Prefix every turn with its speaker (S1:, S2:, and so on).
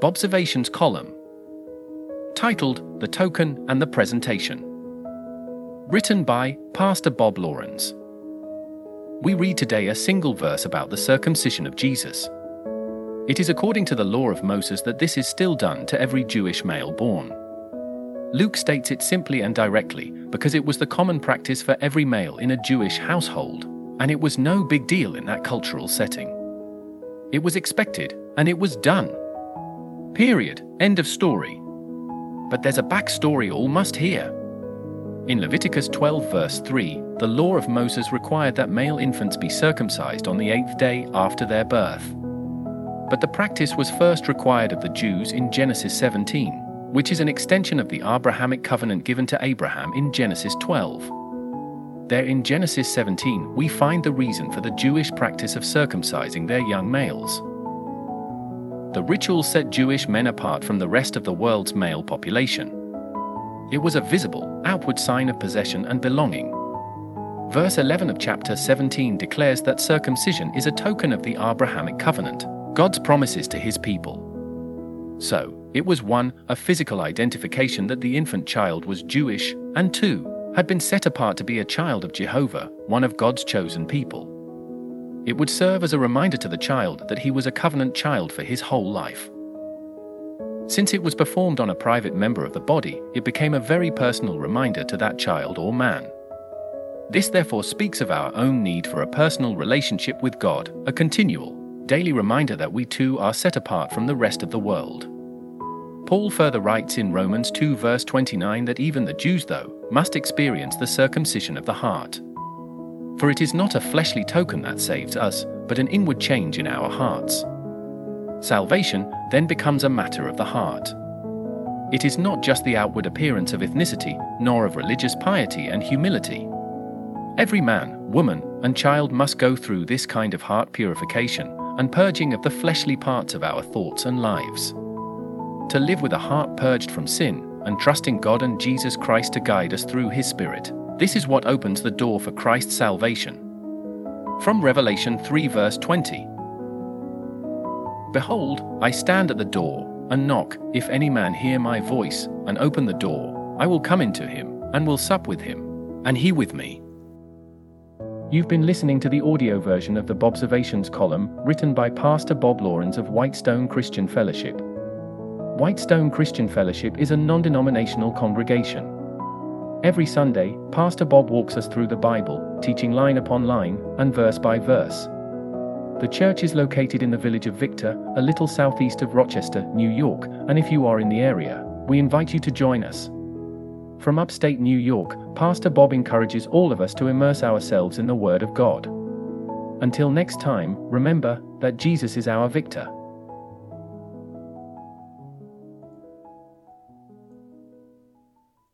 S1: Bobservations column, titled The Token and the Presentation. Written by Pastor Bob Lawrence. We read today a single verse about the circumcision of Jesus. It is according to the law of Moses that this is still done to every Jewish male born. Luke states it simply and directly because it was the common practice for every male in a Jewish household, and it was no big deal in that cultural setting. It was expected, and it was done. Period. End of story. But there's a backstory all must hear. In Leviticus 12 verse 3, the law of Moses required that male infants be circumcised on the 8th day after their birth. But the practice was first required of the Jews in Genesis 17, which is an extension of the Abrahamic covenant given to Abraham in Genesis 12. There in Genesis 17 we find the reason for the Jewish practice of circumcising their young males. The ritual set Jewish men apart from the rest of the world's male population. It was a visible, outward sign of possession and belonging. Verse 11 of chapter 17 declares that circumcision is a token of the Abrahamic covenant, God's promises to his people. So, it was 1, a physical identification that the infant child was Jewish, and 2, had been set apart to be a child of Jehovah, one of God's chosen people. It would serve as a reminder to the child that he was a covenant child for his whole life. Since it was performed on a private member of the body, it became a very personal reminder to that child or man. This therefore speaks of our own need for a personal relationship with God, a continual, daily reminder that we too are set apart from the rest of the world. Paul further writes in Romans 2 verse 29 that even the Jews, though, must experience the circumcision of the heart. For it is not a fleshly token that saves us, but an inward change in our hearts. Salvation then becomes a matter of the heart. It is not just the outward appearance of ethnicity, nor of religious piety and humility. Every man, woman, and child must go through this kind of heart purification and purging of the fleshly parts of our thoughts and lives. To live with a heart purged from sin and trusting God and Jesus Christ to guide us through His Spirit, this is what opens the door for Christ's salvation. From Revelation 3 verse 20. Behold, I stand at the door and knock. If any man hear my voice and open the door, I will come into him and will sup with him, and he with me. You've been listening to the audio version of the Bobservations column written by Pastor Bob Lawrence of Whitestone Christian Fellowship. Whitestone Christian Fellowship is a non-denominational congregation. Every Sunday, Pastor Bob walks us through the Bible, teaching line upon line and verse by verse. The church is located in the village of Victor, a little southeast of Rochester, New York, and if you are in the area, we invite you to join us. From upstate New York, Pastor Bob encourages all of us to immerse ourselves in the Word of God. Until next time, remember that Jesus is our victor.